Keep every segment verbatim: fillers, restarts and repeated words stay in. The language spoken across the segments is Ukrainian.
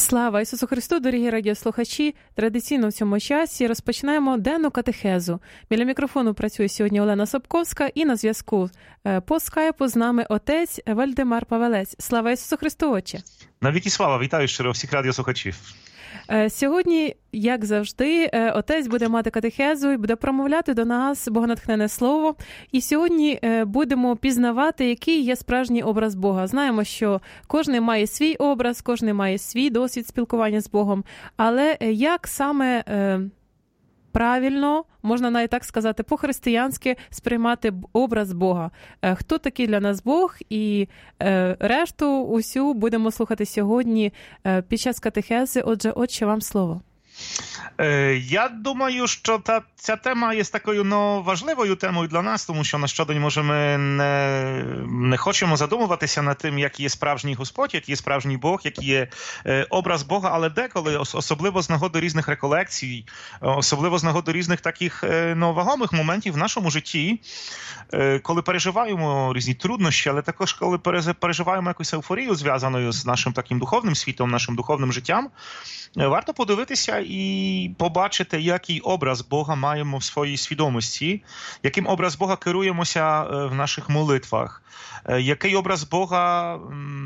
Слава Ісусу Христу, дорогі радіослухачі! Традиційно в цьому часі розпочинаємо денну катехезу. Біля мікрофону працює сьогодні Олена Собковська і на зв'язку по скайпу з нами отець Вальдемар Павелець. Слава Ісусу Христу, отче! Навіки слава! Вітаю щиро всіх радіослухачів! Сьогодні, як завжди, отець буде мати катехезу і буде промовляти до нас богонатхненне слово. І сьогодні будемо пізнавати, який є справжній образ Бога. Знаємо, що кожен має свій образ, кожен має свій досвід спілкування з Богом. Але як саме правильно, можна навіть так сказати, по-християнськи сприймати образ Бога? Хто такий для нас Бог? І решту усю будемо слухати сьогодні під час катехези. Отже, отче, вам слово. Я думаю, що та, ця тема є такою ну, важливою темою для нас, тому що на щодень, може, ми не, не хочемо задумуватися над тим, який є справжній Господь, який є справжній Бог, який є е, образ Бога, але деколи, особливо з нагоди різних реколекцій, особливо з нагоди різних таких е, ну, вагомих моментів в нашому житті, е, коли переживаємо різні труднощі, але також коли переживаємо якусь ейфорію, зв'язаною з нашим таким духовним світом, нашим духовним життям, е, варто подивитися і побачити, який образ Бога маємо в своїй свідомості, яким образ Бога керуємося в наших молитвах, який образ Бога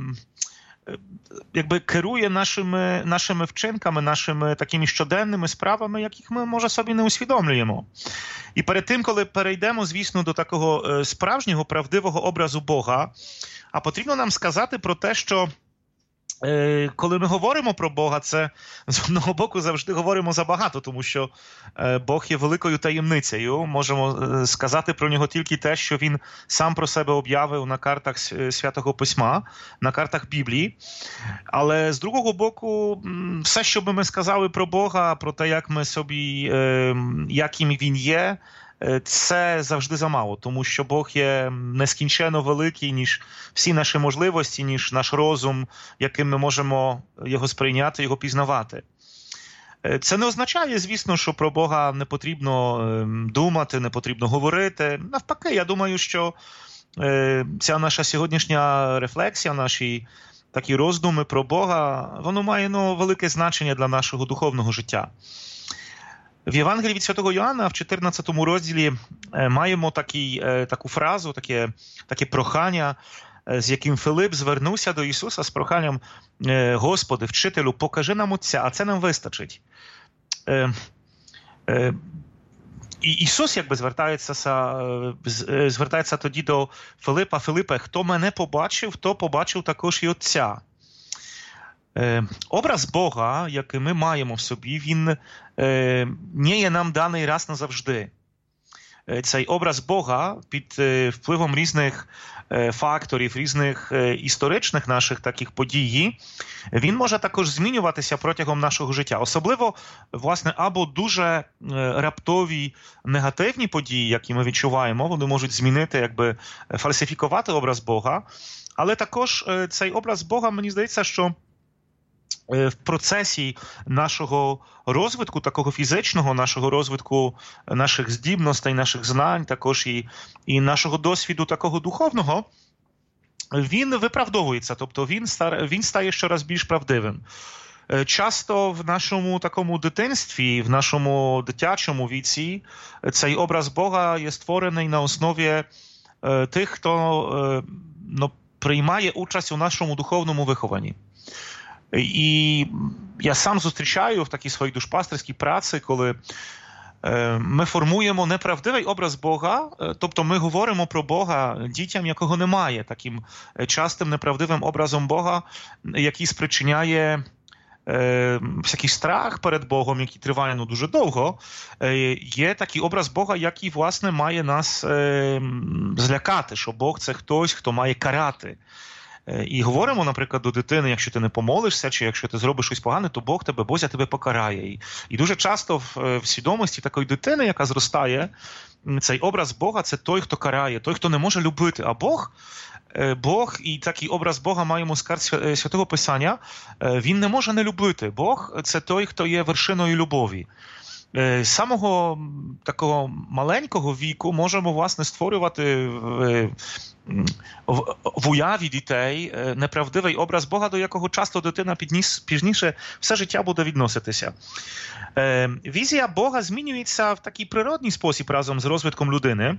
якби керує нашими, нашими вчинками, нашими такими щоденними справами, яких ми, може, собі не усвідомлюємо. І перед тим, коли перейдемо, звісно, до такого справжнього, правдивого образу Бога, а потрібно нам сказати про те, що коли ми говоримо про Бога, це з одного боку завжди говоримо забагато, тому що Бог є великою таємницею. Можемо сказати про нього тільки те, що він сам про себе об'явив на картах Святого Письма, на картах Біблії. Але з другого боку, все, що би ми сказали про Бога, про те, як ми собі, яким він є, це завжди замало, тому що Бог є нескінченно великий, ніж всі наші можливості, ніж наш розум, яким ми можемо його сприйняти, його пізнавати. Це не означає, звісно, що про Бога не потрібно думати, не потрібно говорити. Навпаки, я думаю, що ця наша сьогоднішня рефлексія, наші такі роздуми про Бога, воно має ну, велике значення для нашого духовного життя. В Євангелії від Святого Йоанна в чотирнадцятому розділі маємо такий, таку фразу, таке, таке прохання, з яким Филип звернувся до Ісуса з проханням: «Господи, вчителю, покажи нам Отця, а це нам вистачить». І Ісус якби звертається, звертається тоді до Филипа: «Филипе, хто мене побачив, то побачив також і Отця». Образ Бога, який ми маємо в собі, він не є нам даний раз назавжди. Цей образ Бога під впливом різних факторів, різних історичних наших таких подій, він може також змінюватися протягом нашого життя. Особливо, власне, або дуже раптові негативні події, які ми відчуваємо, вони можуть змінити, якби фальсифікувати образ Бога. Але також цей образ Бога, мені здається, що в процесі нашого розвитку, такого фізичного, нашого розвитку наших здібностей, наших знань, також і, і нашого досвіду такого духовного, він виправдовується, тобто він, стар, він стає щораз більш правдивим. Часто в нашому такому дитинстві, в нашому дитячому віці цей образ Бога є створений на основі тих, хто ну, приймає участь у нашому духовному вихованні. І я сам зустрічаю в такій своїй душпастерській праці, коли ми формуємо неправдивий образ Бога, тобто ми говоримо про Бога дітям, якого немає, таким частим неправдивим образом Бога, який спричиняє всякий страх перед Богом, який триває ну, дуже довго. Є такий образ Бога, який, власне, має нас злякати, що Бог – це хтось, хто має карати. І говоримо, наприклад, до дитини: якщо ти не помолишся, чи якщо ти зробиш щось погане, то Бог тебе, Бозя тебе покарає. І, і дуже часто в, в свідомості такої дитини, яка зростає, цей образ Бога – це той, хто карає, той, хто не може любити. А Бог, Бог і такий образ Бога маємо з карт Святого Писання, він не може не любити. Бог – це той, хто є вершиною любові. З самого такого маленького віку можемо, власне, створювати в, в, в уяві дітей неправдивий образ Бога, до якого часто дитина підніс, пізніше все життя буде відноситися. Візія Бога змінюється в такий природний спосіб разом з розвитком людини.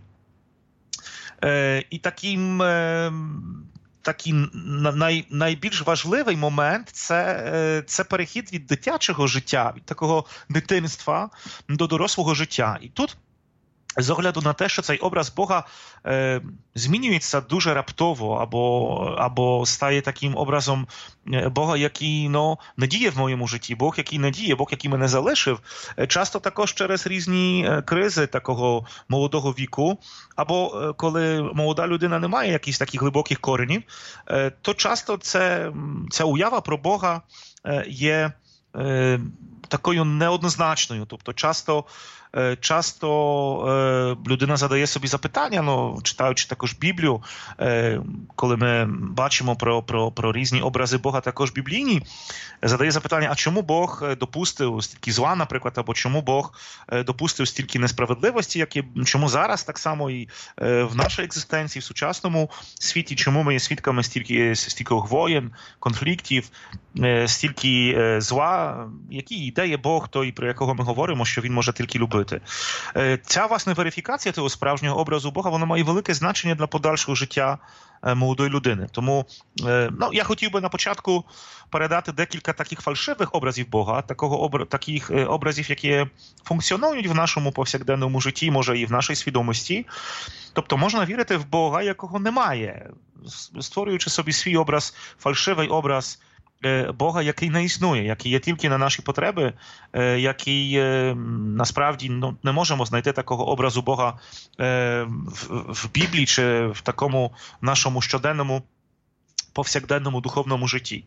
І таким... Такий най, найбільш важливий момент – це, це перехід від дитячого життя, від такого дитинства до дорослого життя. І тут, з огляду на те, що цей образ Бога е, змінюється дуже раптово, або, або стає таким образом Бога, який ну, не діє в моєму житті, Бог, який не діє, Бог, який мене залишив, часто також через різні кризи такого молодого віку, або коли молода людина не має якихось таких глибоких коренів, то часто це, ця уява про Бога є е, такою неоднозначною. Тобто часто Часто е, людина задає собі запитання, ну, читаючи також Біблію, е, коли ми бачимо про, про, про різні образи Бога, також біблійні, задає запитання, а чому Бог допустив стільки зла, наприклад, або чому Бог допустив стільки несправедливості, як є, чому зараз так само і е, в нашій екзистенції, в сучасному світі, чому ми є свідками стільки, стільки воєн, конфліктів, е, стільки е, зла, який ідеє Бог той, про якого ми говоримо, що він може тільки любити. Ця, власне, верифікація того справжнього образу Бога, вона має велике значення для подальшого життя молодої людини. Тому ну, я хотів би на початку передати декілька таких фальшивих образів Бога, такого обра... таких образів, які функціонують в нашому повсякденному житті, може і в нашій свідомості. Тобто можна вірити в Бога, якого немає, створюючи собі свій образ, фальшивий образ Бога, який не існує, який є тільки на наші потреби, який насправді ну, не можемо знайти такого образу Бога в, в Біблії чи в такому нашому щоденному повсякденному духовному житті.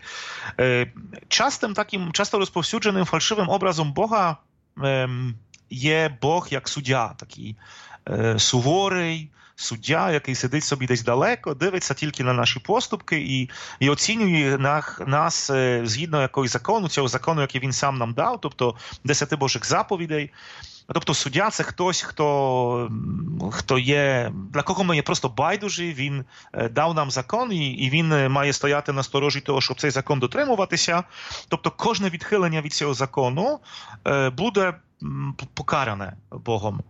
Частим таким, часто розповсюдженим фальшивим образом Бога є Бог як суддя, такий суворий, суддя, який сидить собі десь далеко, дивиться тільки на наші поступки і, і оцінює нас, нас згідно якогось закону, цього закону, який він сам нам дав, тобто десяти Божих заповідей. Тобто суддя – це хтось, хто, хто є, для кого ми є просто байдужі, він дав нам закон і, і він має стояти на сторожі того, щоб цей закон дотримуватися. Тобто кожне відхилення від цього закону буде покаране Богом.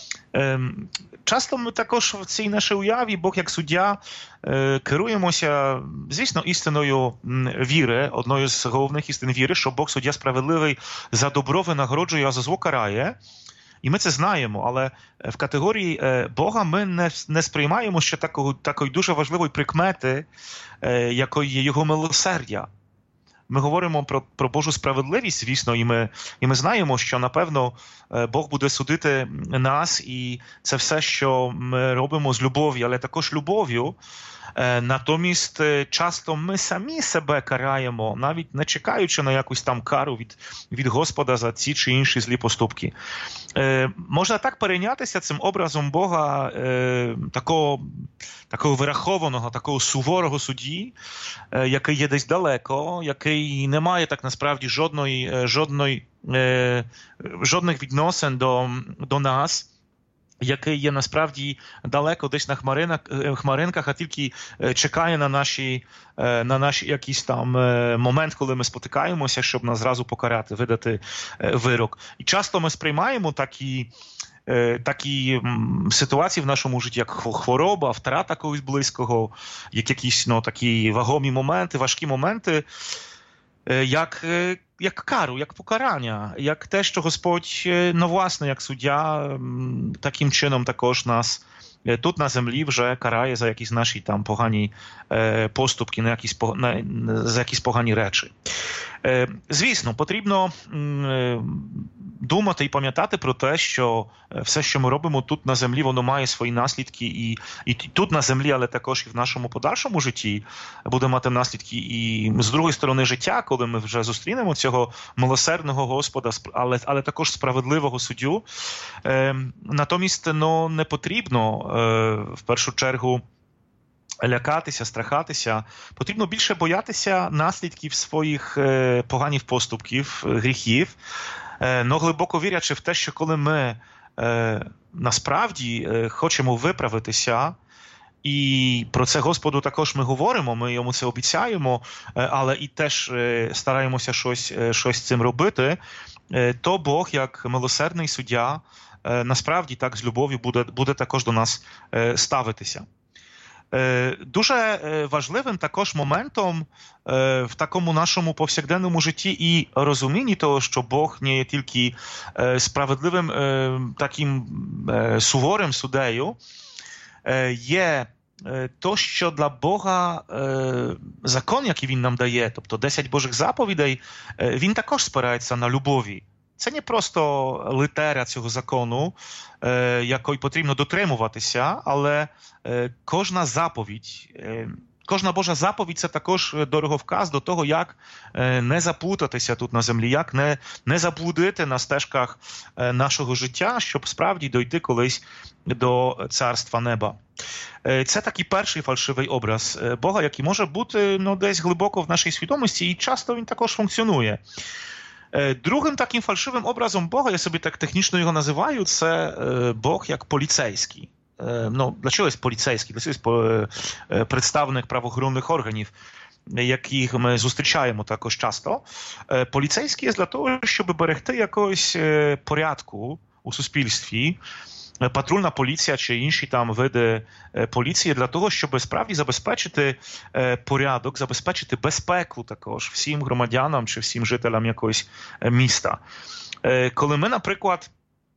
Часто ми також в цій нашій уяві, Бог як суддя, керуємося, звісно, істиною віри, одною з головних істин віри, що Бог суддя справедливий, за добро винагороджує, а за зло карає. І ми це знаємо, але в категорії Бога ми не, не сприймаємо ще такої, такої дуже важливої прикмети, якою є його милосердя. Ми говоримо про, про Божу справедливість, звісно, і ми, і ми знаємо, що, напевно, Бог буде судити нас, і це все, що ми робимо з любов'ю, але також любов'ю. Натомість часто ми самі себе караємо, навіть не чекаючи на якусь там кару від, від Господа за ці чи інші злі поступки. Е, можна так перейнятися цим образом Бога, е, такого, такого вирахованого, такого суворого судді, е, який є десь далеко, який не має так насправді жодної, жодної, е, жодних відносин до, до нас, який є насправді далеко десь на хмаринах, хмаринках, а тільки чекає на наші, на наші якийсь там момент, коли ми спотикаємося, щоб нас зразу покарати, видати вирок. І часто ми сприймаємо такі, такі ситуації в нашому житті, як хвороба, втрата когось близького, як якісь ну, такі вагомі моменти, важкі моменти, як як кару, як покарання, як те, що Господь, ну власне, як суддя, таким чином також нас тут на землі вже карає за якісь наші там погані поступки, на якісь, на, за якісь погані речі. Звісно, потрібно думати і пам'ятати про те, що все, що ми робимо тут на землі, воно має свої наслідки і, і тут на землі, але також і в нашому подальшому житті буде мати наслідки і з другої сторони життя, коли ми вже зустрінемо цього милосердного Господа, але, але також справедливого суддю. Натомість ну, не потрібно в першу чергу лякатися, страхатися. Потрібно більше боятися наслідків своїх поганих поступків, гріхів, Ну, глибоко вірячи в те, що коли ми насправді хочемо виправитися, і про це Господу також ми говоримо, ми йому це обіцяємо, але і теж стараємося щось, щось з цим робити, то Бог, як милосердний суддя, насправді так з любов'ю буде, буде також до нас ставитися. Дуже важливим також моментом в такому нашому повсякденному житті і розумінні того, що Бог не є тільки справедливим таким суворим суддею, є то, що для Бога закон, який Він нам дає, тобто десять Божих заповідей, він також спирається на любові. Це не просто літера цього закону, якої потрібно дотримуватися, але кожна заповідь, кожна Божа заповідь – це також дороговказ до того, як не заплутатися тут на землі, як не, не заблудити на стежках нашого життя, щоб справді дойти колись до Царства Неба. Це такий перший фальшивий образ Бога, який може бути ну, десь глибоко в нашій свідомості, і часто він також функціонує. Другим таким фальшивим образом Бога, я собі так технічно його називаю, це Бог як поліцейський. Ну, для чогось поліцейський, для чогось представник правоохоронних органів, яких ми зустрічаємо також часто. Поліцейський є для того, щоб берегти якогось порядку у суспільстві, патрульна поліція чи інші там види поліції для того, щоб справді забезпечити порядок, забезпечити безпеку також всім громадянам чи всім жителям якогось міста. Коли ми, наприклад,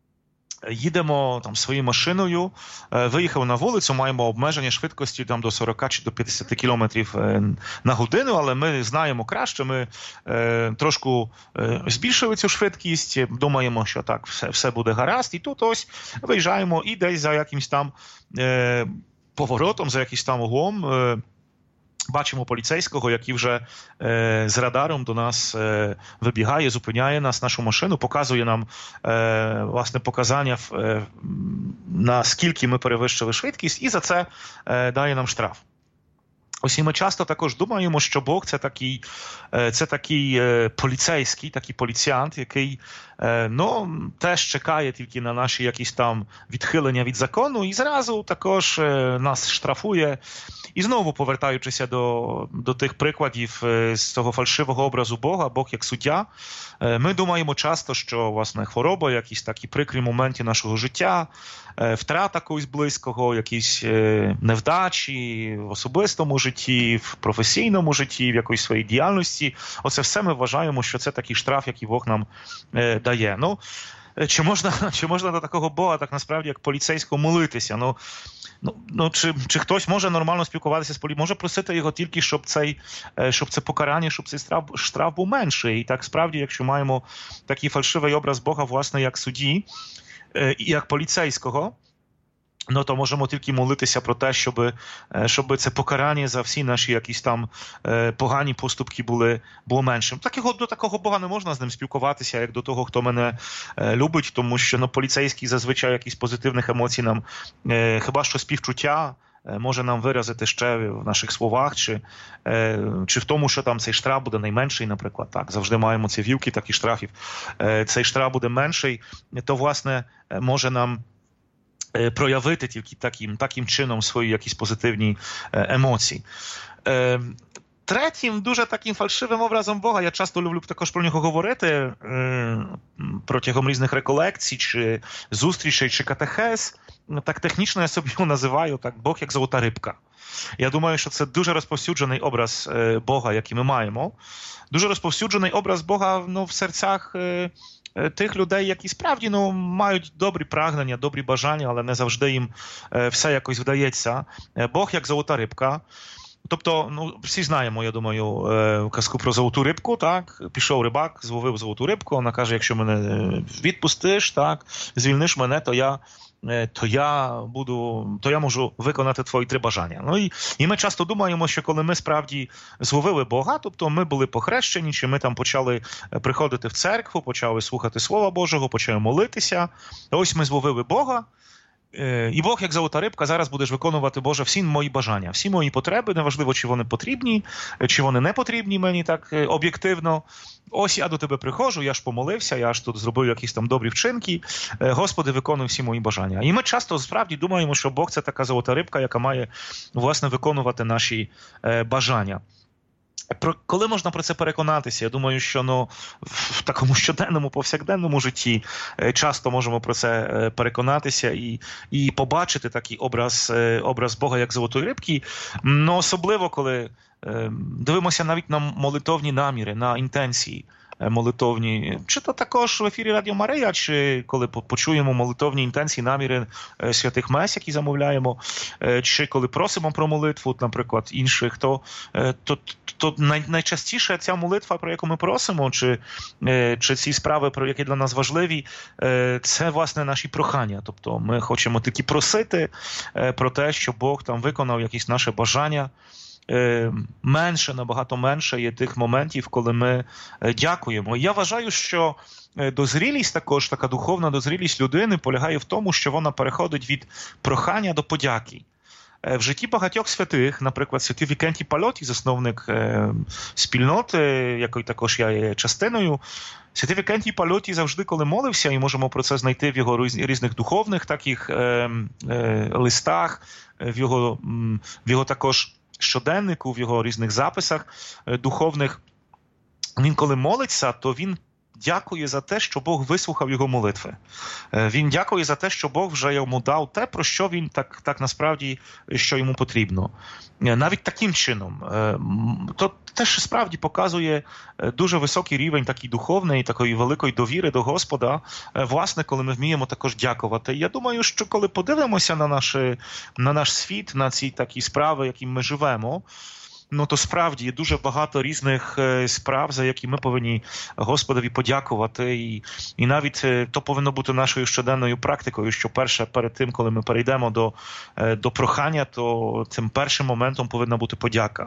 їдемо там своєю машиною, виїхали на вулицю, маємо обмеження швидкості там до сорок чи до п'ятдесят кілометрів на годину, але ми знаємо краще, ми е, трошку е, збільшили цю швидкість, думаємо, що так, все, все буде гаразд, і тут ось виїжджаємо і десь за якимсь там е, поворотом, за якимсь там углом, е, бачимо поліцейського, який вже е, з радаром до нас е, вибігає, зупиняє нас, нашу машину, показує нам е, власне показання, е, наскільки ми перевищили швидкість, і за це е, дає нам штраф. Ось і ми часто також думаємо, що Бог – це такий, це такий поліцейський, такий поліціант, який ну, теж чекає тільки на наші якісь там відхилення від закону і зразу також нас штрафує. І знову повертаючися до, до тих прикладів з цього фальшивого образу Бога, Бог як суддя, ми думаємо часто, що власне хвороба, якісь такі прикрі моменти нашого життя, втрата когось близького, якісь невдачі в особистому житті, в професійному житті, в якоїсь своїй діяльності. Оце все ми вважаємо, що це такий штраф, який Бог нам дає. Ну, чи можна, чи можна до такого Бога, так насправді, як поліцейського, молитися? Ну, ну, ну чи, чи хтось може нормально спілкуватися з поліцією? Може просити його тільки, щоб, цей, щоб це покарання, щоб цей штраф, штраф був менший. І так справді, якщо маємо такий фальшивий образ Бога, власне, як судді, і як поліцейського, ну, то можемо тільки молитися про те, щоб, щоб це покарання за всі наші якісь там погані поступки були, було меншим. Такого, до такого Бога не можна з ним спілкуватися, як до того, хто мене любить, тому що ну, поліцейський зазвичай якісь позитивних емоцій нам, хіба що співчуття може нам виразити ще в наших словах, чи, чи в тому, що там цей штраф буде найменший, наприклад, так, завжди маємо ці вілки таких штрафів, цей штраф буде менший, то, власне, може нам проявити тільки таким, таким чином свої якісь позитивні емоції. Третім, дуже таким фальшивим образом Бога, я часто люблю також про нього говорити протягом різних реколекцій, чи зустрічей, чи катехез, так технічно я собі його називаю, так, Бог як золота рибка. Я думаю, що це дуже розповсюджений образ Бога, який ми маємо. Дуже розповсюджений образ Бога ну, в серцях тих людей, які справді ну, мають добрі прагнення, добрі бажання, але не завжди їм все якось вдається. Бог як золота рибка. Тобто, ну, всі знаємо, я думаю, казку про золоту рибку, так? Пішов рибак, зловив золоту рибку, вона каже, якщо мене відпустиш, так, звільниш мене, то я то я буду, то я можу виконати твої три бажання. Ну і, і ми часто думаємо, що коли ми справді зловили Бога, тобто ми були похрещені, чи ми там почали приходити в церкву, почали слухати Слова Божого, почали молитися, ось ми зловили Бога, І Бог, як золота рибка, зараз будеш виконувати, Боже, всі мої бажання, всі мої потреби, неважливо, чи вони потрібні, чи вони не потрібні мені так об'єктивно. Ось я до тебе приходжу, я ж помолився, я ж тут зробив якісь там добрі вчинки. Господи, виконуй всі мої бажання. І ми часто справді думаємо, що Бог – це така золота рибка, яка має, власне, виконувати наші бажання. Про, коли можна про це переконатися? Я думаю, що ну, в такому щоденному, повсякденному житті часто можемо про це переконатися і, і побачити такий образ, образ Бога як золотої рибки. Ну, особливо, коли е, дивимося навіть на молитовні наміри, на інтенції молитовні. Чи то також в ефірі Радіо Марія, чи коли почуємо молитовні інтенції, наміри святих мес, які замовляємо, чи коли просимо про молитву, наприклад, інших, то, то, то най, найчастіше ця молитва, про яку ми просимо, чи, чи ці справи, про які для нас важливі, це, власне, наші прохання. Тобто ми хочемо тільки просити про те, щоб Бог там виконав якісь наше бажання. Менше, набагато менше є тих моментів, коли ми дякуємо. Я вважаю, що дозрілість також, така духовна дозрілість людини полягає в тому, що вона переходить від прохання до подяки. В житті багатьох святих, наприклад, святий Вікентій Пальотій, засновник спільноти, якої також я є частиною, святий Вікентій Пальотій завжди, коли молився, і можемо про це знайти в його різних духовних таких листах, в його, в його також щоденнику, в його різних записах духовних, він коли молиться, то він дякує за те, що Бог вислухав його молитви. Він дякує за те, що Бог вже йому дав те, про що він так, так насправді, що йому потрібно. Навіть таким чином. То теж справді показує дуже високий рівень такий духовний, такої великої довіри до Господа, власне, коли ми вміємо також дякувати. Я думаю, що коли подивимося на, наші, на наш світ, на ці такі справи, яким ми живемо, ну, то справді є дуже багато різних справ, за які ми повинні Господові подякувати. І, і навіть то повинно бути нашою щоденною практикою, що перше, перед тим, коли ми перейдемо до, до прохання, то цим першим моментом повинна бути подяка.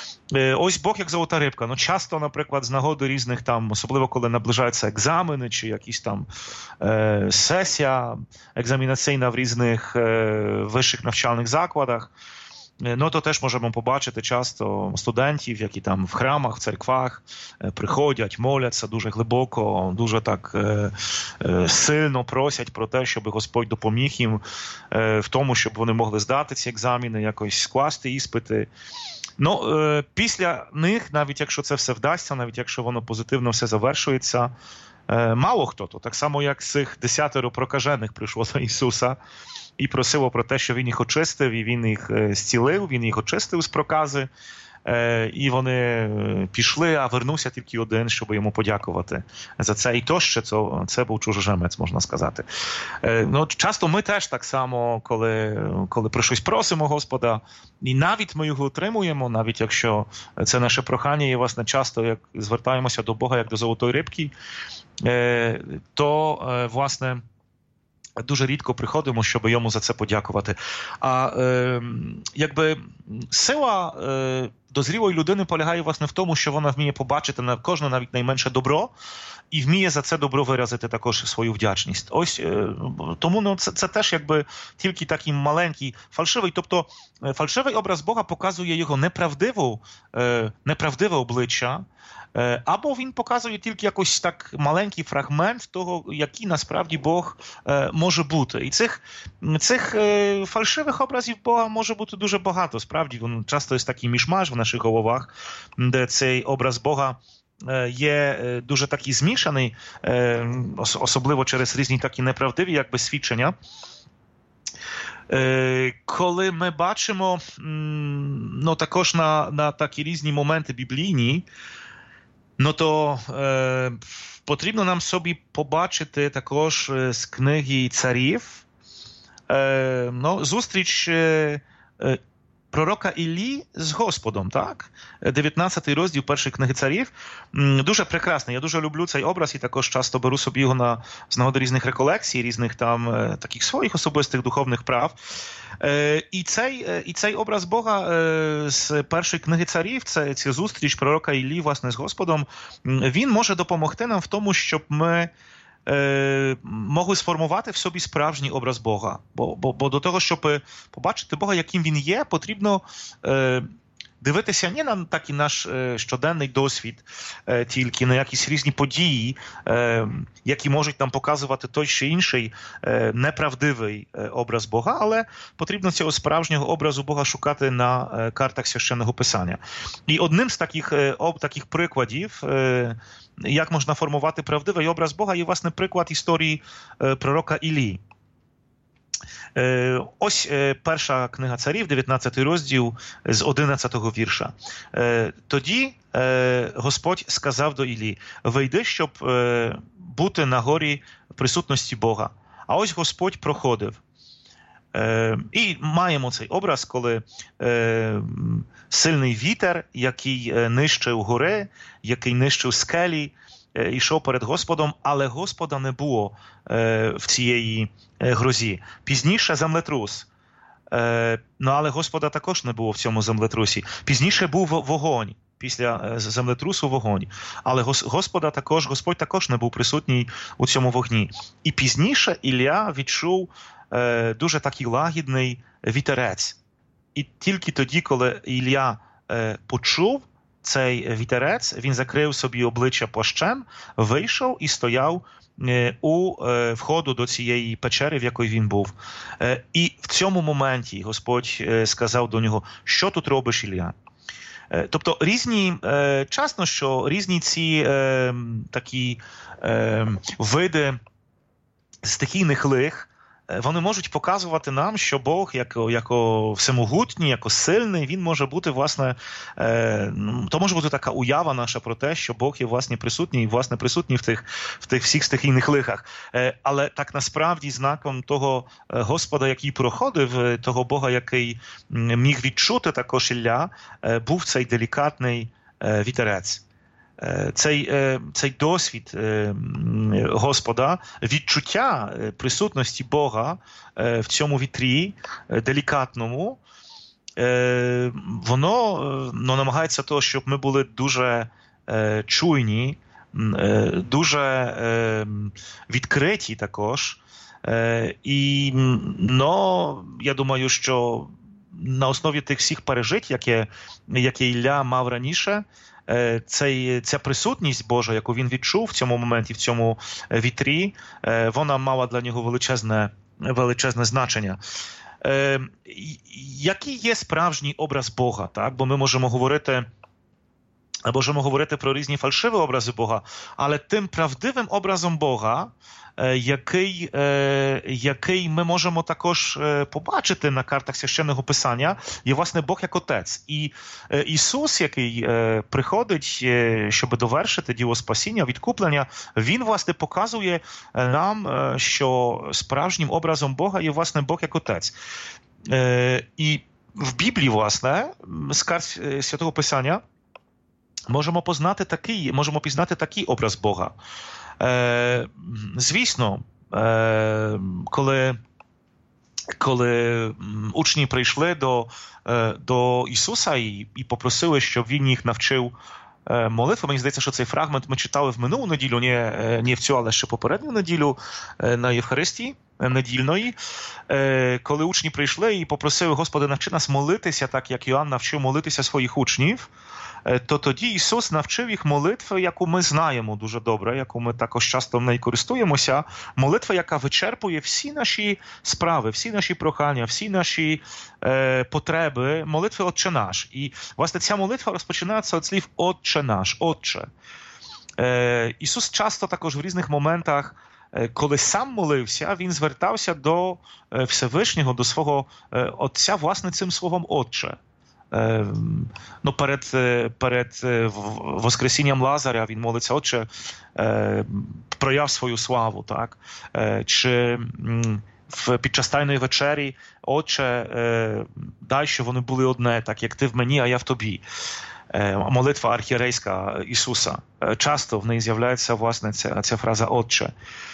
Ось Бог як золота рибка. Ну, часто, наприклад, з нагоди різних там, особливо коли наближаються екзамени чи якісь там е, сесія екзамінаційна в різних е, вищих навчальних закладах, ну, то теж можемо побачити часто студентів, які там в храмах, в церквах приходять, моляться дуже глибоко, дуже так е, е, сильно просять про те, щоб Господь допоміг їм е, в тому, щоб вони могли здати ці екзамени, якось скласти іспити. Ну, е, після них, навіть якщо це все вдасться, навіть якщо воно позитивно все завершується, е, мало хто то, так само як з цих десятеро прокажених прийшло до Ісуса і просило про те, що Він їх очистив, і Він їх зцілив, Він їх очистив з прокази, е, і вони пішли, а вернувся тільки один, щоб йому подякувати за це. І то ще це, це був чужоземець, можна сказати. Е, ну, часто ми теж так само, коли, коли про щось просимо Господа, і навіть ми його отримуємо, навіть якщо це наше прохання, і, власне, часто як звертаємося до Бога, як до золотої рибки, е, то, е, власне, дуже рідко приходимо, щоб йому за це подякувати. А е, якби сила е, дозрілої людини полягає, власне, в тому, що вона вміє побачити на кожне навіть найменше добро і вміє за це добро виразити також свою вдячність. Ось е, тому ну, це, це теж якби тільки такий маленький, фальшивий, тобто фальшивий образ Бога показує його неправдиву, е, неправдиве обличчя, або він показує тільки якось так маленький фрагмент того, який насправді Бог е, може бути. І цих, цих е, фальшивих образів Бога може бути дуже багато. Справді, він часто є такий мішмаш в наших головах, де цей образ Бога е, є е, дуже такий змішаний, е, особливо через різні такі неправдиві якби свідчення. Коли ми бачимо ну, також на, на такі різні моменти біблійні, ну то е, потрібно нам собі побачити також з книги царів е, ну, зустріч е, пророка Іллі з Господом, так? дев'ятнадцятий розділ першої книги царів. Дуже прекрасний. Я дуже люблю цей образ і також часто беру собі його на, з нагоди різних реколекцій, різних там е, таких своїх особистих духовних прав. Е, і, цей, е, і цей образ Бога е, з першої книги царів, це, це зустріч пророка Іллі, власне, з Господом, він може допомогти нам в тому, щоб ми могли сформувати в собі справжній образ Бога. Бо, бо, бо до того, щоб побачити Бога, яким Він є, потрібно дивитися не на такий наш щоденний досвід, тільки на якісь різні події, які можуть нам показувати той чи інший неправдивий образ Бога, але потрібно цього справжнього образу Бога шукати на картах Священного Писання. І одним з таких, таких прикладів, як можна формувати правдивий образ Бога, є, власне, приклад історії пророка Ілії. Ось перша книга царів, дев'ятнадцятий розділ з одинадцятого вірша. Тоді Господь сказав до Ілії: «Вийди, щоб бути на горі в присутності Бога». А ось Господь проходив. І маємо цей образ, коли сильний вітер, який нищив гори, який нищив скелі, йшов перед Господом, але Господа не було в цієї грозі. Пізніше землетрус. Ну, але Господа також не було в цьому землетрусі. Пізніше був вогонь. Після землетрусу вогонь. Але Господа також, Господь також не був присутній у цьому вогні. І пізніше Ілля відчув дуже такий лагідний вітерець. І тільки тоді, коли Ілля почув цей вітерець, він закрив собі обличчя плащем, вийшов і стояв у входу до цієї печери, в якій він був. І в цьому моменті Господь сказав до нього: «Що тут робиш, Ілля?» Тобто різні, часто, що різні ці такі види стихійних лих, вони можуть показувати нам, що Бог, як, як всемогутній, як сильний, він може бути, власне, то може бути така уява наша про те, що Бог є, власне, присутній, власне, присутній в тих, в тих всіх стихійних лихах. Але так насправді знаком того Господа, який проходив, того Бога, який міг відчути також Ілля, був цей делікатний вітерець. Цей, цей досвід Господа, відчуття присутності Бога в цьому вітрі делікатному, воно ну, намагається того, щоб ми були дуже чуйні, дуже відкриті також. І ну, я думаю, що на основі тих всіх пережить, яке, яке Ілля мав раніше, Цей, ця присутність Божа, яку він відчув в цьому моменті, в цьому вітрі, вона мала для нього величезне, величезне значення. Е, який є справжній образ Бога? Так? Бо ми можемо говорити, можемо говорити про різні фальшиві образи Бога, але тим правдивим образом Бога, який, який ми можемо також побачити на картах Священного Писання, є, власне, Бог як Отець. І Ісус, який приходить, щоб довершити діло спасіння, відкуплення, Він, власне, показує нам, що справжнім образом Бога є, власне, Бог як Отець. І в Біблії, власне, з карт Святого Писання можемо познати такий, можемо пізнати такий образ Бога. Е, звісно, е, коли, коли учні прийшли до, е, до Ісуса і, і попросили, щоб Він їх навчив е, молитви, мені здається, що цей фрагмент ми читали в минулу неділю, не, не в цю, але ще попередню неділю е, на Євхаристії недільної, е, коли учні прийшли і попросили: Господи, навчи нас молитися, так як Йоанн навчив молитися своїх учнів, то тоді Ісус навчив їх молитви, яку ми знаємо дуже добре, яку ми також часто в неї користуємося, молитва, яка вичерпує всі наші справи, всі наші прохання, всі наші е, потреби, молитви «Отче наш». І, власне, ця молитва розпочинається від слів «Отче наш», «Отче». Е, Ісус часто також в різних моментах, коли сам молився, він звертався до Всевишнього, до свого Отця, власне, цим словом «Отче». Ну, перед, перед Воскресінням Лазаря він молиться: Отче, прояв свою славу, так? Чи в, під час Тайної вечері: Отче, дай, щоб вони були одне, так як ти в мені, а я в тобі. Молитва архієрейська Ісуса. Часто в неї з'являється, власне, ця, ця фраза «Отче».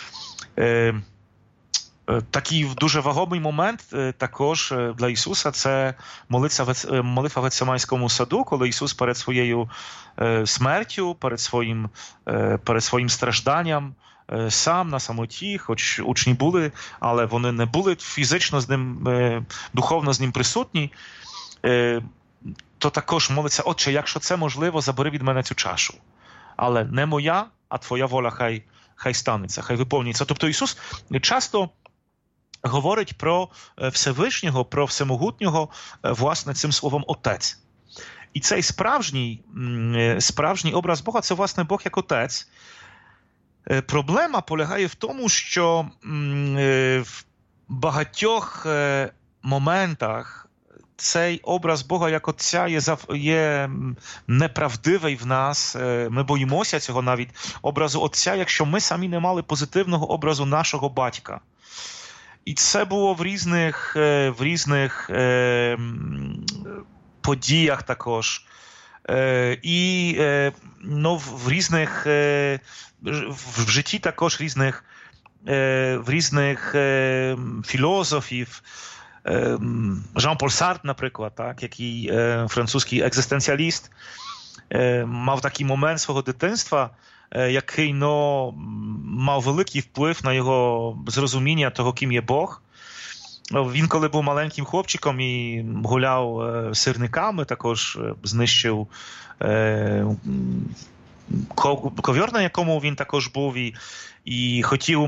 Такий дуже вагомий момент також для Ісуса – це молитва в Гециманському саду, коли Ісус перед своєю смертю, перед своїм, перед своїм стражданням сам на самоті, хоч учні були, але вони не були фізично з ним, духовно з ним присутні, то також молиться: Отче, якщо це можливо, забери від мене цю чашу. Але не моя, а твоя воля хай, хай станеться, хай виповнюється. Тобто Ісус часто говорить про Всевишнього, про Всемогутнього, власне, цим словом «Отець». І цей справжній, справжній образ Бога – це, власне, Бог як Отець. Проблема полягає в тому, що в багатьох моментах цей образ Бога як Отця є, є неправдивий в нас. Ми боїмося цього навіть образу Отця, якщо ми самі не мали позитивного образу нашого батька. І це було в різних, в різних е, подіях також. Е, і е, ну, в різних, е, в житті також різних, е, в різних е, філософів. Е, Жан-Поль Сартр, наприклад, так, який е, французький екзистенціаліст, е, мав такий момент свого дитинства, який ну, мав великий вплив на його зрозуміння того, ким є Бог. Він, коли був маленьким хлопчиком і гуляв сирниками, також знищив ковьор, на якому він також був, і, і хотів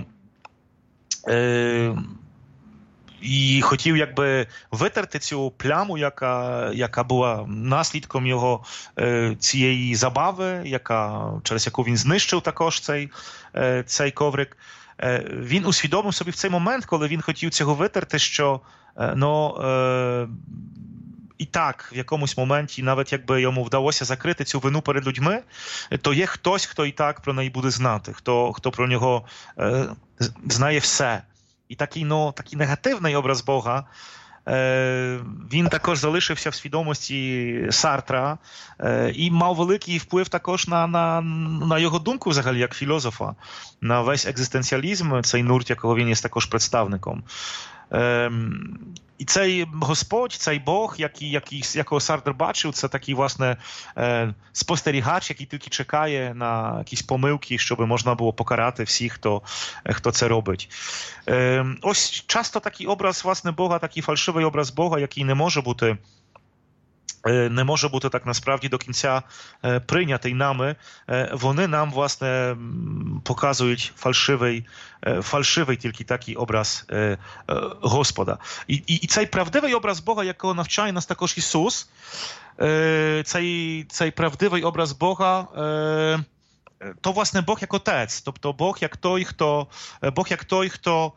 і хотів якби витерти цю пляму, яка, яка була наслідком його е, цієї забави, яка, через яку він знищив також цей, е, цей коврик. Е, він усвідомив собі в цей момент, коли він хотів цього витерти, що е, ну, е, і так, в якомусь моменті, навіть якби йому вдалося закрити цю вину перед людьми, то є хтось, хто і так про неї буде знати, хто, хто про нього е, знає все. І такий, ну, такий негативний образ Бога, е, він також залишився в свідомості Сартра е, і мав великий вплив також на, на, на його думку взагалі як філософа, на весь екзистенціалізм, цей нурт, якого він є також представником. Е, і цей Господь, цей Бог, який, який, якого Сартр бачив, це такий, власне, е, спостерігач, який тільки чекає на якісь помилки, щоб можна було покарати всіх, хто, хто це робить. Е, ось часто такий образ, власне, Бога, такий фальшивий образ Бога, який не може бути не може бути так насправді до кінця прийнятий нами, вони нам, власне, показують фальшивий, фальшивий тільки такий образ Господа. І, і, і цей правдивий образ Бога, якого навчає нас також Ісус, цей, цей правдивий образ Бога, то, власне, Бог як Отець, тобто Бог як той, хто, Бог як той, хто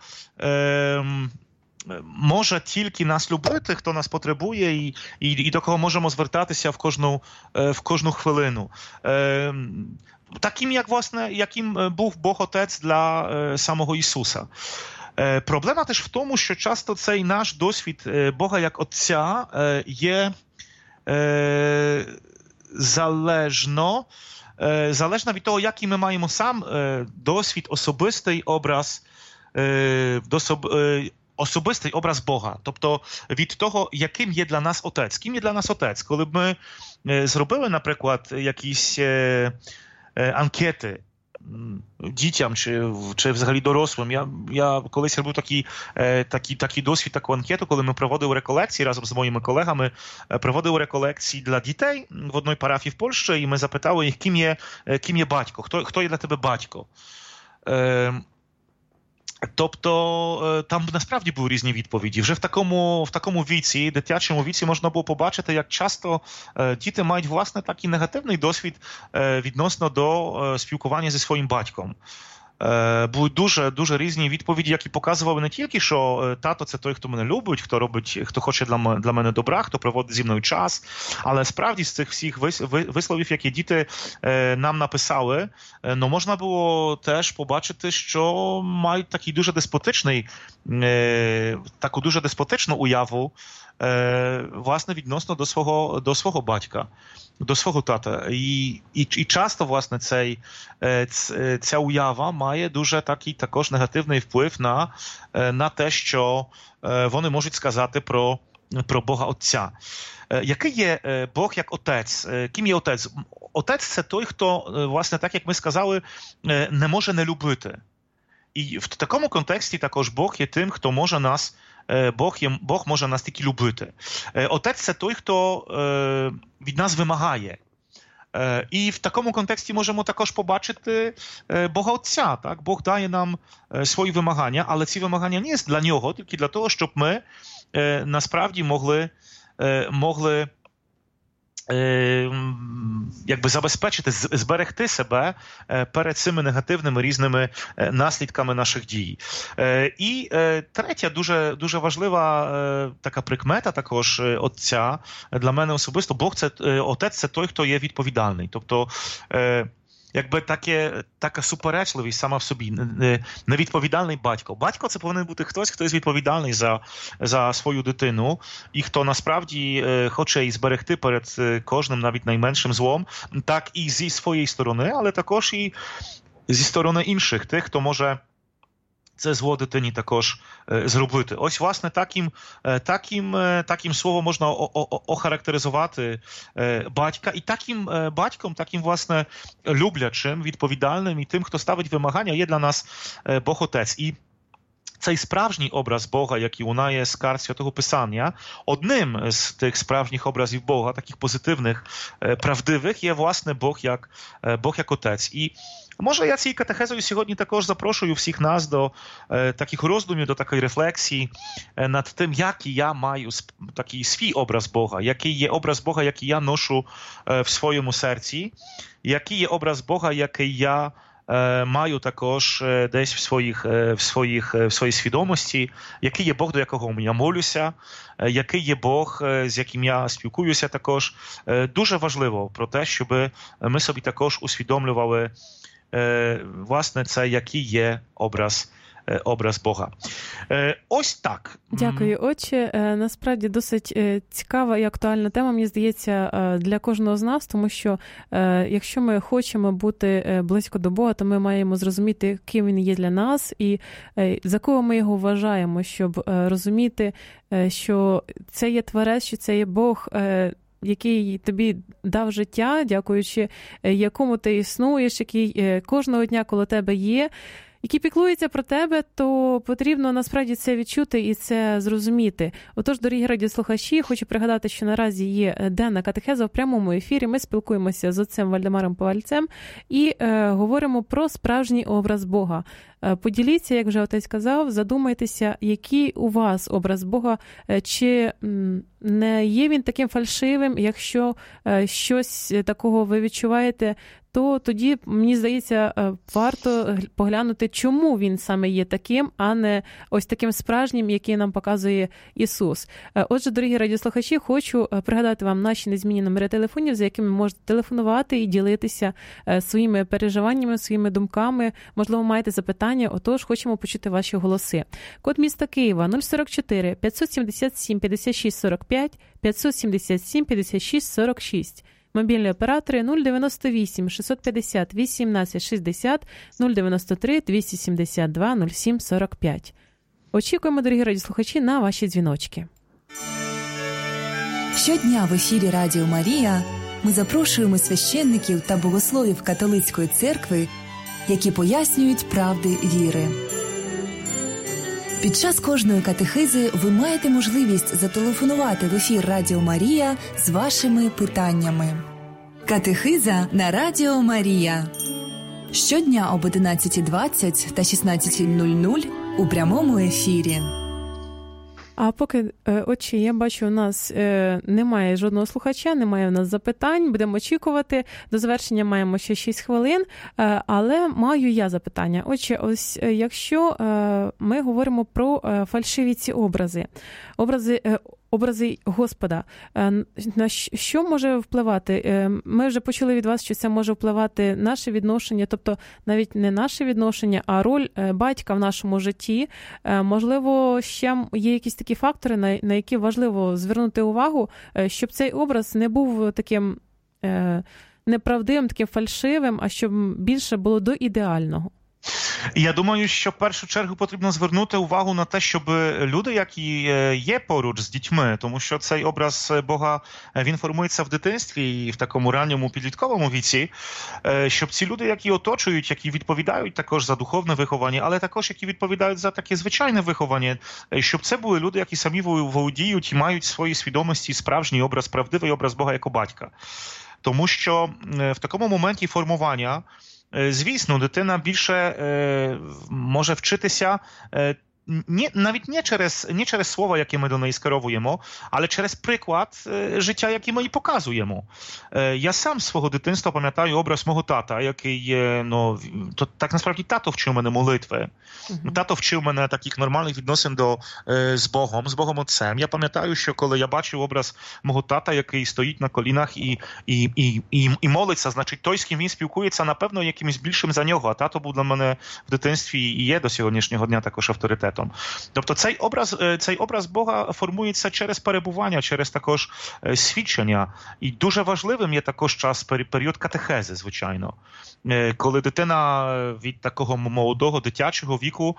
може тільки нас любити, хто нас потребує, і, і, і до кого можемо звертатися в кожну, в кожну хвилину. Е, таким, як, власне, яким був Бог-Отець для е, самого Ісуса. Е, проблема теж в тому, що часто цей наш досвід Бога як Отця е, є е, залежно, е, залежно від того, який ми маємо сам е, досвід, особистий образ, е, дособ, е, особистий образ Бога, тобто від того, яким є для нас Отець. Ким є для нас Отець? Коли б ми зробили, наприклад, якісь анкети дітям чи, чи взагалі дорослим. Я, я колись робив такий, такий, такий досвід, таку анкету, коли ми проводили реколекції разом з моїми колегами, проводили реколекції для дітей в одній парафії в Польщі, і ми запитали їх, ким є, ким є батько, хто, хто є для тебе батько. Тобто там насправді були різні відповіді. Вже в такому, в такому віці, дитячому віці, можна було побачити, як часто діти мають, власне, такий негативний досвід відносно до спілкування зі своїм батьком. Були дуже, дуже різні відповіді, які показували не тільки, що тато – це той, хто мене любить, хто робить, хто хоче для мене, для мене добра, хто проводить зі мною час, але справді з цих всіх висловів, які діти нам написали, ну, можна було теж побачити, що мають такий дуже деспотичний, таку дуже деспотичну уяву, власне, відносно до свого, до свого батька, до свого тата. І, і, і часто, власне, цей, ця уява має дуже такий також негативний вплив на, на те, що вони можуть сказати про, про Бога Отця. Який є Бог як Отець? Ким є Отець? Отець – це той, хто, власне, так як ми сказали, не може не любити. І в такому контексті також Бог є тим, хто може нас, Бог, є, Бог може нас тільки любити. Отець – це той, хто від нас вимагає. І в такому контексті можемо також побачити Бога Отця. Так? Бог дає нам свої вимагання, але ці вимагання не є для Нього, тільки для того, щоб ми насправді могли, могли якби забезпечити, зберегти себе перед цими негативними різними наслідками наших дій. І третя, дуже, дуже важлива така прикмета також Отця для мене особисто. Бог – це, Отець – це той, хто є відповідальний. Тобто, якби таке, така суперечливість сама в собі, невідповідальний батько. Батько – це повинен бути хтось, хто є відповідальний за, за свою дитину і хто насправді хоче і зберегти перед кожним, навіть найменшим злом, так і зі своєї сторони, але також і зі сторони інших, тих, хто може це зло дитині також зробити. Ось, власне, таким, таким, таким словом можна охарактеризувати батька. І таким батьком, таким, власне, люблячим, відповідальним і тим, хто ставить вимагання, є для нас Бог-Отець. І цей справжній образ Бога, який лунає з карт Святого Писання, одним з тих справжніх образів Бога, таких позитивних, правдивих, є, власне, Бог як, Бог як Отець. І може я цією катехезою сьогодні також запрошую всіх нас до е, таких роздумів, до такої рефлексії е, над тим, який я маю такий свій образ Бога, який є образ Бога, який я ношу е, в своєму серці, який є образ Бога, який я е, маю також е, десь в, своїх, е, в, своїх, е, в своїй свідомості, який є Бог, до якого я молюся, е, який є Бог, е, з яким я спілкуюся також. Е, дуже важливо про те, щоб ми собі також усвідомлювали власне, це який є образ, образ Бога. Ось так. Дякую, отче. Насправді досить цікава і актуальна тема, мені здається, для кожного з нас, тому що якщо ми хочемо бути близько до Бога, то ми маємо зрозуміти, ким Він є для нас і за кого ми його вважаємо, щоб розуміти, що це є Творець, що це є Бог, який тобі дав життя, дякуючи якому ти існуєш, який кожного дня коло тебе є, який піклується про тебе, то потрібно насправді це відчути і це зрозуміти. Отож, дорогі радіослухачі, хочу пригадати, що наразі є денна катехеза в прямому ефірі. Ми спілкуємося з отцем Вальдемаром Повальцем і е, говоримо про справжній образ Бога. Е, поділіться, як вже отець казав, задумайтеся, який у вас образ Бога, е, чи м, не є він таким фальшивим, якщо е, щось такого ви відчуваєте, то тоді, мені здається, варто поглянути, чому він саме є таким, а не ось таким справжнім, який нам показує Ісус. Отже, дорогі радіослухачі, хочу пригадати вам наші незмінні номери телефонів, за якими можете телефонувати і ділитися своїми переживаннями, своїми думками. Можливо, маєте запитання, отож, хочемо почути ваші голоси. Код міста Києва нуль сорок чотири п'ятсот сімдесят сім п'ятдесят шість сорок п'ять, п'ятсот сімдесят сім п'ятдесят шість сорок шість. Мобільні оператори нуль дев'яносто вісім шістсот п'ятдесят вісімнадцять шістдесят, нуль дев'яносто три двісті сімдесят два нуль сім сорок п'ять. Очікуємо, дорогі радіослухачі, на ваші дзвіночки. Щодня в ефірі Радіо Марія ми запрошуємо священників та богословів католицької церкви, які пояснюють правди віри. Під час кожної катехизи ви маєте можливість зателефонувати в ефір Радіо Марія з вашими питаннями. Катехиза на Радіо Марія. Щодня об одинадцята двадцять та шістнадцята нуль нуль у прямому ефірі. А поки, отче, я бачу, у нас е, немає жодного слухача, немає у нас запитань, будемо очікувати. До завершення маємо ще шість хвилин, е, але маю я запитання. Отче, ось е, якщо е, ми говоримо про е, фальшиві ці образи, образи е, образи Господа, на що може впливати? Ми вже почули від вас, що це може впливати наше відношення, тобто навіть не наше відношення, а роль батька в нашому житті. Можливо, ще є якісь такі фактори, на які важливо звернути увагу, щоб цей образ не був таким неправдивим, таким фальшивим, а щоб більше було до ідеального. Я думаю, що в першу чергу потрібно звернути увагу на те, щоб люди, які є поруч з дітьми, тому що цей образ Бога, він формується в дитинстві і в такому ранньому підлітковому віці, щоб ці люди, які оточують, які відповідають також за духовне виховання, але також які відповідають за таке звичайне виховання, щоб це були люди, які самі володіють і мають в своїй свідомості справжній образ, правдивий образ Бога як батька. Тому що в такому моменті формування, звісно, дитина більше е, може вчитися е, nie, навіть не через, не через słowa, jakie my do niej skierowujemy, ale через приклад е, життя, який ми їй показуємо. Е, я сам з свого дитинства пам'ятаю образ мого тата, який, е, ну, то, так насправді тато вчив мене молитви. Mm-hmm. Тато вчив мене таких нормальних відносин до, е, з Богом, з Богом Отцем. Я пам'ятаю, що коли я бачив образ мого тата, який стоїть на колінах і, і, і, і, і молиться, значить той, з ким він спілкується, напевно, якимось більшим за нього. А тато був для мене в дитинстві і є до сьогоднішнього дня також авторитетом. Тобто цей образ, цей образ Бога формується через перебування, через також свідчення. І дуже важливим є також час, період катехези, звичайно. Коли дитина від такого молодого, дитячого віку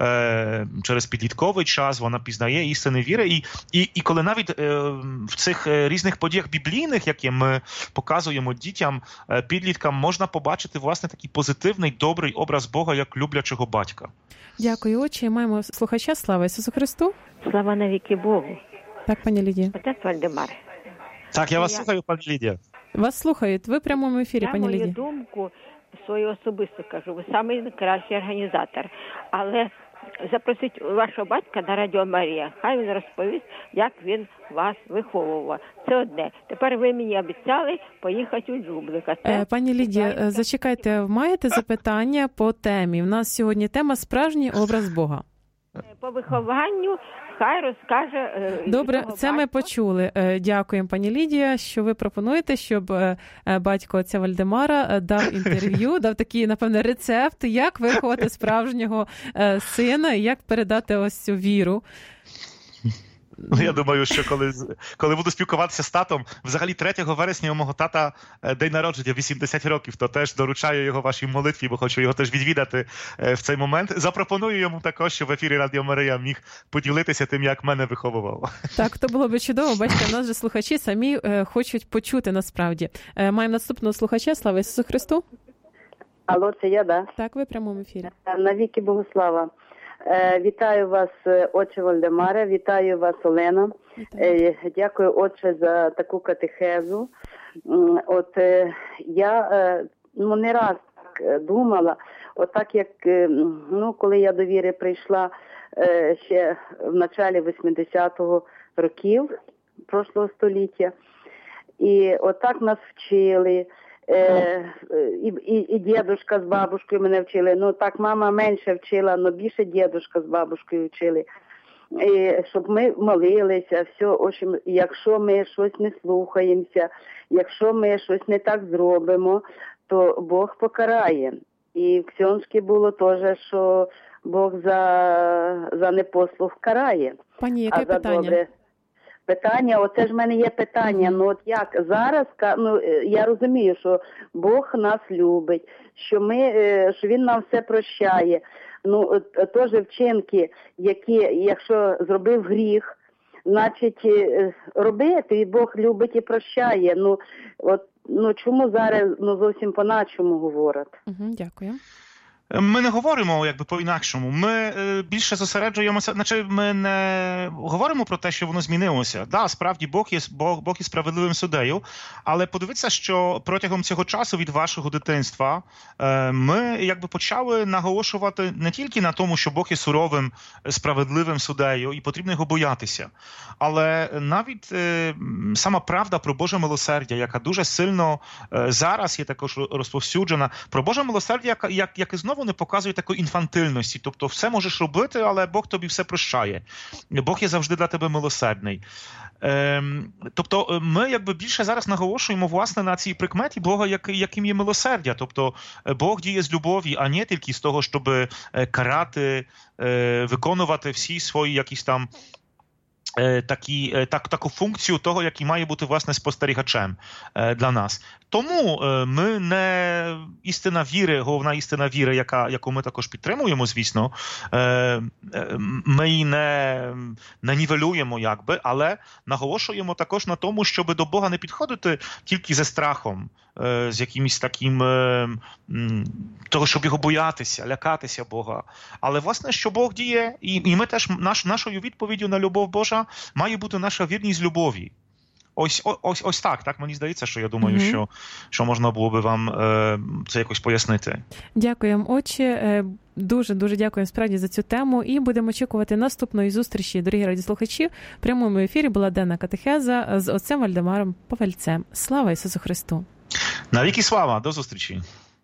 через підлітковий час вона пізнає істини віри. І, і, і коли навіть в цих різних подіях біблійних, які ми показуємо дітям, підліткам, можна побачити, власне, такий позитивний, добрий образ Бога як люблячого батька. Дякую, отче. Маємо слухача. Слава Ісусу Христу. Слава навіки Богу. Так, пані Лідія. Отець Вальдемар. Так, я вас я... слухаю, пані Лідія. Вас слухають. Ви в прямому ефірі, я пані Лідія. Я мою думку свою особисто кажу. Ви самий найкращий організатор. Але запросіть вашого батька на Радіо Марія. Хай він розповість, як він вас виховував. Це одне. Тепер ви мені обіцяли поїхати у Джублика. Це... Пані Лідія, зачекайте, маєте запитання по темі? У нас сьогодні тема «Справжній образ Бога». По вихованню хай розкаже... Добре, це ми почули. Дякуємо, пані Лідія, що ви пропонуєте, щоб батько отця Вальдемара дав інтерв'ю, дав такий, напевне, рецепт, як виховати справжнього сина і як передати ось цю віру. Ну, я думаю, що коли, коли буду спілкуватися з татом, взагалі третього вересня у мого тата день народження, вісімдесят років, то теж доручаю його вашій молитві, бо хочу його теж відвідати в цей момент. Запропоную йому також, що в ефірі Радіо Марія міг поділитися тим, як мене виховував. Так, то було б чудово. Бачите, в нас же слухачі самі е, хочуть почути насправді. Е, маємо наступного слухача. Слава Ісусу Христу. Алло, це я, да? Так, ви в прямому ефірі. Навіки Богослава. Вітаю вас, отче Вальдемаре, вітаю вас, Олена. Вітаю. Дякую, отче, за таку катехезу. От я ну, не раз так думала, отак як, ну, коли я до віри прийшла ще в началі вісімдесятих років прошлого століття, і отак нас вчили. Е, і, і, і дідушка з бабушкою мене вчили. Ну так мама менше вчила, але більше дідушка з бабушкою вчили. І, щоб ми молилися, все, общем, якщо ми щось не слухаємося, якщо ми щось не так зробимо, то Бог покарає. І в ксьонській було теж, що Бог за, за непослух карає. Пані, яке а за питання? Добре... Питання, оце ж в мене є питання, ну от як зараз, ну я розумію, що Бог нас любить, що ми, що Він нам все прощає, ну теж вчинки, які, якщо зробив гріх, значить робити, і Бог любить і прощає, ну от, ну чому зараз, ну зовсім по-начому говорять? Угу, дякую. Ми не говоримо якби по-інакшому. Ми е, більше зосереджуємося, значить ми не говоримо про те, що воно змінилося. Да, справді Бог є Бог, Бог є справедливим суддею, але подивіться, що протягом цього часу від вашого дитинства е, ми якби почали наголошувати не тільки на тому, що Бог є суровим, справедливим суддею і потрібно його боятися, але навіть е, сама правда про Боже милосердя, яка дуже сильно е, зараз є також розповсюджена, про Боже милосердя, як, як, як і знову не показує такої інфантильності. Тобто все можеш робити, але Бог тобі все прощає. Бог є завжди для тебе милосердний. Ем, тобто ми якби більше зараз наголошуємо власне на цій прикметі Бога, як, яким є милосердя. Тобто Бог діє з любові, а не тільки з того, щоб карати, виконувати всі свої якісь там Такі, так, таку функцію того, який має бути, власне, спостерігачем для нас. Тому ми не істина віри, головна істина віри, яка, яку ми також підтримуємо, звісно, ми її не, не нівелюємо, якби, але наголошуємо також на тому, щоб до Бога не підходити тільки зі страхом, з якимось таким того, щоб його боятися, лякатися Бога. Але, власне, що Бог діє, і, і ми теж, наш, нашою відповіддю на любов Божа має бути наша вірність любові. Ось, ось, ось так, так, мені здається, що я думаю, mm-hmm. що, що можна було би вам е, це якось пояснити. Дякуємо, отче. Дуже-дуже дякуємо справді за цю тему і будемо очікувати наступної зустрічі, дорогі радіослухачі. В прямому ефірі була денна катехеза з отцем Вальдемаром Павельцем. Слава Ісусу Христу! Навіки слава! До зустрічі!